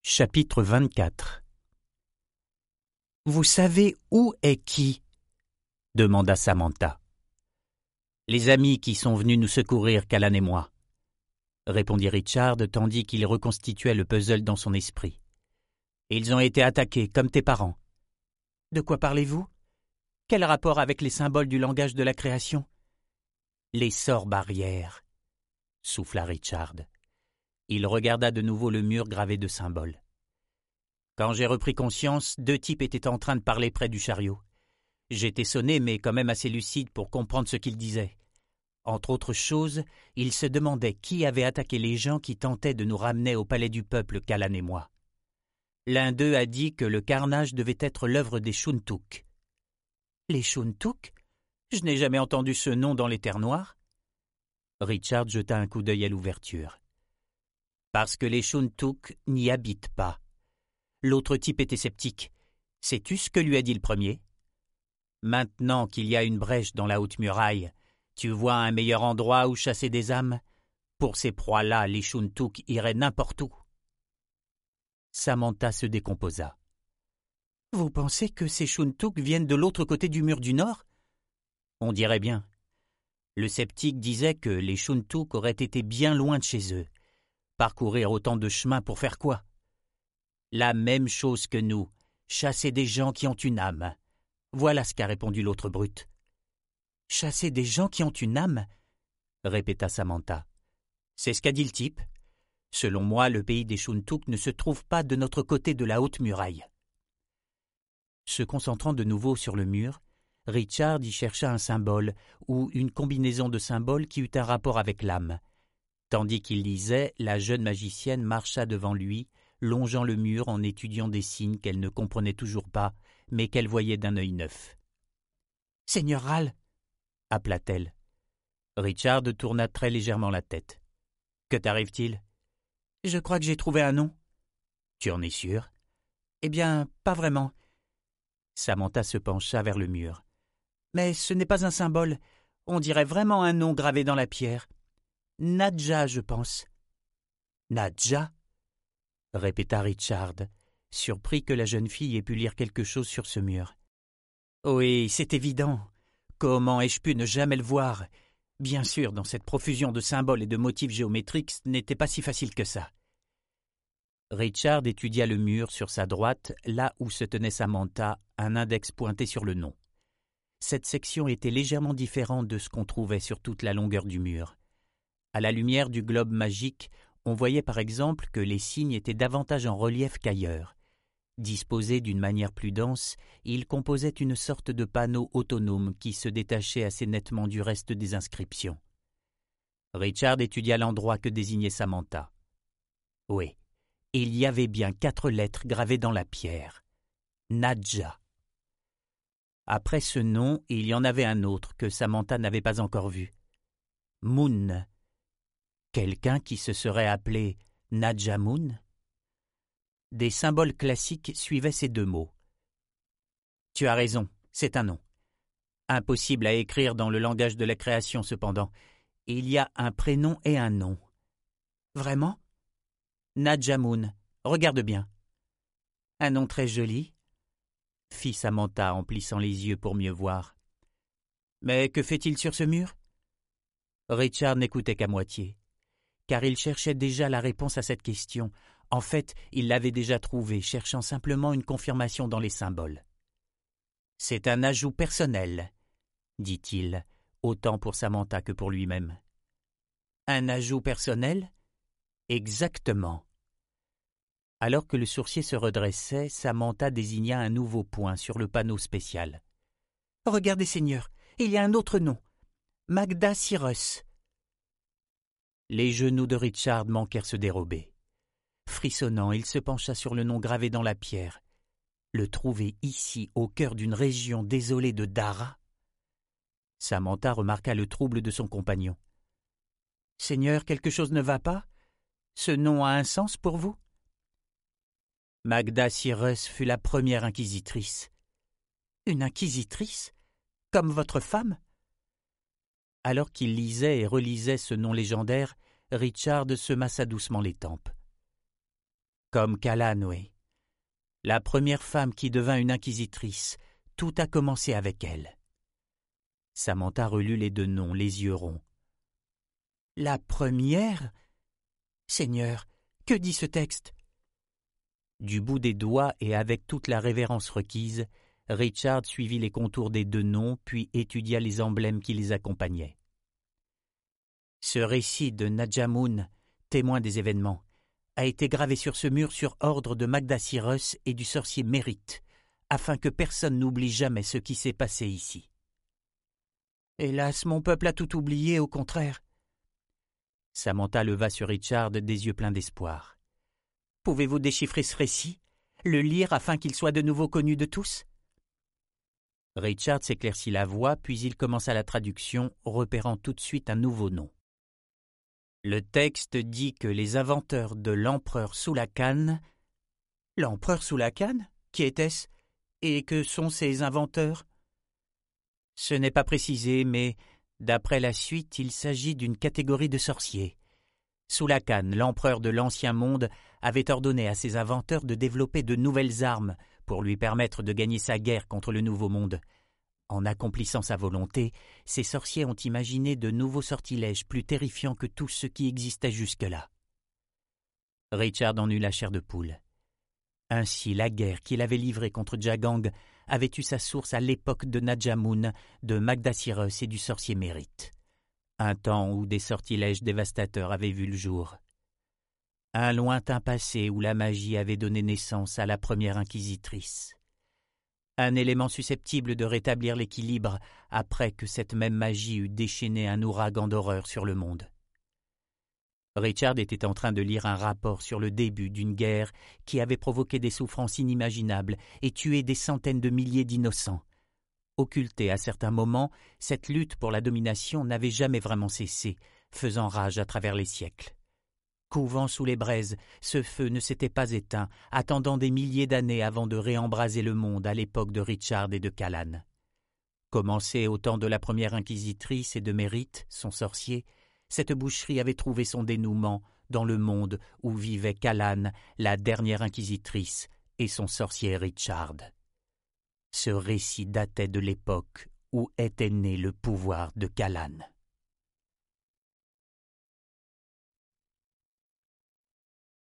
Chapitre 24. « Vous savez où est qui ?» demanda Samantha. « Les amis qui sont venus nous secourir, Callan et moi, » répondit Richard tandis qu'il reconstituait le puzzle dans son esprit. « Ils ont été attaqués, comme tes parents. »« De quoi parlez-vous ? Quel rapport avec les symboles du langage de la création ?»« Les sorts barrières, » souffla Richard. Il regarda de nouveau le mur gravé de symboles. Quand j'ai repris conscience, 2 types étaient en train de parler près du chariot. J'étais sonné, mais quand même assez lucide pour comprendre ce qu'ils disaient. Entre autres choses, ils se demandaient qui avait attaqué les gens qui tentaient de nous ramener au palais du peuple, Callan et moi. L'un d'eux a dit que le carnage devait être l'œuvre des Shuntuk. Les Shuntuk ? Je n'ai jamais entendu ce nom dans les terres noires. Richard jeta un coup d'œil à l'ouverture. Parce que les Shuntuk n'y habitent pas. L'autre type était sceptique. Sais-tu ce que lui a dit le premier ? Maintenant qu'il y a une brèche dans la haute muraille, tu vois un meilleur endroit où chasser des âmes ? Pour ces proies-là, les Shuntuk iraient n'importe où. Samantha se décomposa. Vous pensez que ces Shuntuk viennent de l'autre côté du mur du nord ? On dirait bien. Le sceptique disait que les Shuntuk auraient été bien loin de chez eux. Parcourir autant de chemins pour faire quoi ? La même chose que nous, chasser des gens qui ont une âme. Voilà ce qu'a répondu l'autre brute. Chasser des gens qui ont une âme ? Répéta Samantha. C'est ce qu'a dit le type. Selon moi, le pays des Shuntuk ne se trouve pas de notre côté de la haute muraille. Se concentrant de nouveau sur le mur, Richard y chercha un symbole ou une combinaison de symboles qui eut un rapport avec l'âme. Tandis qu'il lisait, la jeune magicienne marcha devant lui, longeant le mur en étudiant des signes qu'elle ne comprenait toujours pas, mais qu'elle voyait d'un œil neuf. « Seigneur Ral !» appela-t-elle. Richard tourna très légèrement la tête. « Que t'arrive-t-il ?»« Je crois que j'ai trouvé un nom. »« Tu en es sûr ?»« Eh bien, pas vraiment. » Samantha se pencha vers le mur. « Mais ce n'est pas un symbole. On dirait vraiment un nom gravé dans la pierre. Nadja, je pense. »« Nadja ?» répéta Richard, surpris que la jeune fille ait pu lire quelque chose sur ce mur. « Oui, c'est évident. Comment ai-je pu ne jamais le voir ? Bien sûr, dans cette profusion de symboles et de motifs géométriques, ce n'était pas si facile que ça. » Richard étudia le mur sur sa droite, là où se tenait Samantha, un index pointé sur le nom. Cette section était légèrement différente de ce qu'on trouvait sur toute la longueur du mur. À la lumière du globe magique, on voyait par exemple que les signes étaient davantage en relief qu'ailleurs. Disposés d'une manière plus dense, ils composaient une sorte de panneau autonome qui se détachait assez nettement du reste des inscriptions. Richard étudia l'endroit que désignait Samantha. Oui, il y avait bien 4 lettres gravées dans la pierre. Nadja. Après ce nom, il y en avait un autre que Samantha n'avait pas encore vu. Moon. Quelqu'un qui se serait appelé Nadja Moon ? Des symboles classiques suivaient ces 2 mots. Tu as raison, c'est un nom. Impossible à écrire dans le langage de la création cependant. Il y a un prénom et un nom. Vraiment ? Nadja Moon, regarde bien. Un nom très joli, fit Samantha en plissant les yeux pour mieux voir. Mais que fait-il sur ce mur ? Richard n'écoutait qu'à moitié, car il cherchait déjà la réponse à cette question. En fait, il l'avait déjà trouvée, cherchant simplement une confirmation dans les symboles. « C'est un ajout personnel, » dit-il, autant pour Samantha que pour lui-même. « Un ajout personnel ? Exactement. » Alors que le sourcier se redressait, Samantha désigna un nouveau point sur le panneau spécial. « Regardez, Seigneur, il y a un autre nom. Magda Cyrus. » Les genoux de Richard manquèrent se dérober. Frissonnant, il se pencha sur le nom gravé dans la pierre. Le trouver ici, au cœur d'une région désolée de Dara ? Samantha remarqua le trouble de son compagnon. « Seigneur, quelque chose ne va pas ? Ce nom a un sens pour vous ? » Magda Cyrus fut la première inquisitrice. « Une inquisitrice ? Comme votre femme ?» Alors qu'il lisait et relisait ce nom légendaire, Richard se massa doucement les tempes. Comme Callanne, oui. La première femme qui devint une inquisitrice, tout a commencé avec elle. Samantha relut les deux noms, les yeux ronds. « La première ? Seigneur, que dit ce texte ?» Du bout des doigts et avec toute la révérence requise, Richard suivit les contours des deux noms, puis étudia les emblèmes qui les accompagnaient. Ce récit de Nadjamun, témoin des événements, a été gravé sur ce mur sur ordre de Magda-Cyrus et du sorcier Mérite, afin que personne n'oublie jamais ce qui s'est passé ici. Hélas, mon peuple a tout oublié, au contraire. Samantha leva sur Richard des yeux pleins d'espoir. Pouvez-vous déchiffrer ce récit, le lire afin qu'il soit de nouveau connu de tous ? Richard s'éclaircit la voix, puis il commença la traduction, repérant tout de suite un nouveau nom. Le texte dit que les inventeurs de l'empereur Soulakhan... L'empereur Soulakhan ? Qui était-ce ? Et que sont ces inventeurs ? Ce n'est pas précisé, mais d'après la suite, il s'agit d'une catégorie de sorciers. Soulakhan, l'empereur de l'Ancien Monde, avait ordonné à ses inventeurs de développer de nouvelles armes pour lui permettre de gagner sa guerre contre le Nouveau Monde. En accomplissant sa volonté, ces sorciers ont imaginé de nouveaux sortilèges plus terrifiants que tout ce qui existait jusque-là. Richard en eut la chair de poule. Ainsi, la guerre qu'il avait livrée contre Jagang avait eu sa source à l'époque de Nadjamun, de Magda-Cyrus et du sorcier Mérite. Un temps où des sortilèges dévastateurs avaient vu le jour. Un lointain passé où la magie avait donné naissance à la première inquisitrice. Un élément susceptible de rétablir l'équilibre après que cette même magie eut déchaîné un ouragan d'horreur sur le monde. Richard était en train de lire un rapport sur le début d'une guerre qui avait provoqué des souffrances inimaginables et tué des centaines de milliers d'innocents. Occultée à certains moments, cette lutte pour la domination n'avait jamais vraiment cessé, faisant rage à travers les siècles. Couvant sous les braises, ce feu ne s'était pas éteint, attendant des milliers d'années avant de réembraser le monde à l'époque de Richard et de Callanne. Commencée au temps de la première inquisitrice et de Mérite, son sorcier, cette boucherie avait trouvé son dénouement dans le monde où vivait Callanne, la dernière inquisitrice, et son sorcier Richard. Ce récit datait de l'époque où était né le pouvoir de Callanne.